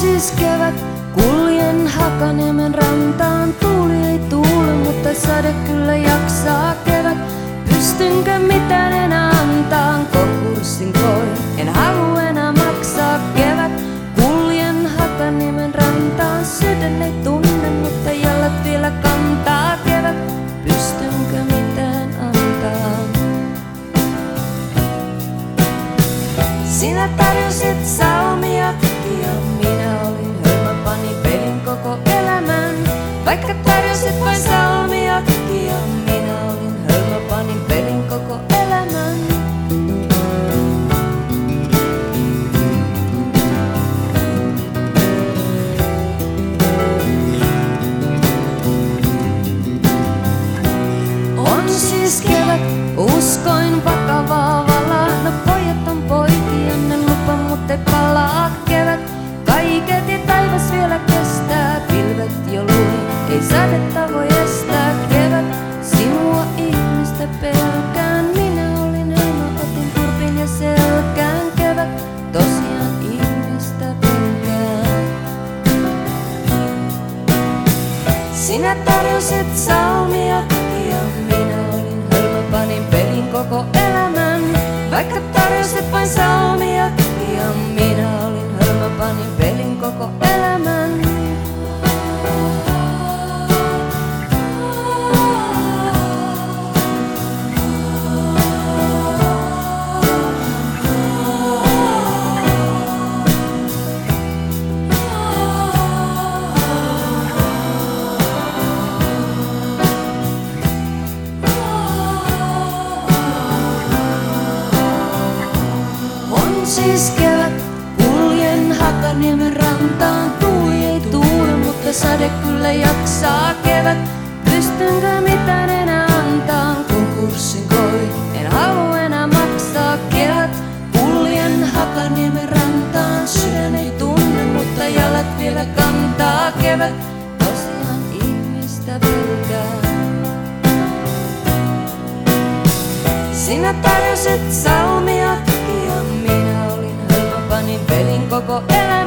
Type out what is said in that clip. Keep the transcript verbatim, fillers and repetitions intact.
siis kevät, kuljen Hakaniemen rantaan. Tuuli ei tuule, mutta sade kyllä jaksaa kevät. Pystynkö mitään enää antaan, konkurssin koin. En halua enää maksaa kevät. Kuljen Hakaniemen rantaan. Sydän ei tunne, mutta jalat vielä kantaa kevät. Pystynkö mitään antaan? Sinä tarjosit salmiakkia, minä olin hölmö, panin pelin koko elämän. Vaikka tarjosit vain salmiakkia, minä olin hölmö, panin pelin koko elämän. On siis kevät, uskoin vakavaa valaa. No pojat on poikia, ne lupa mut ei palaa kevät. Kaiketi taivas vielä kestää, pilvet jo lui, ei sadetta voi estää kevät. Sinua ihmistä pelkään, minä olin hölmö, otin turpin ja selkään kevät. Tosiaan ihmistä pelkään. Sinä tarjosit salmiakkia, minä olin hölmö, panin pelin koko elämän. Vaikka tarjosit vain salmiakkia, minä olin hölmö, panin pelin koko elämän. Siis kevät, kuljen Hakaniemen rantaan. Tuuli ei tuule, mutta sade kyllä jaksaa kevät. Pystynkö mitään enää antaan, konkurssin koin. En halua enää maksaa kevät. Kuljen Hakaniemen rantaan. Sydän ei tunne, mutta jalat vielä kantaa kevät. Tosiaan ihmistä pelkää. Sinä tarjosit salmiakkia, minä olin hölmö, panin pelin koko elämän.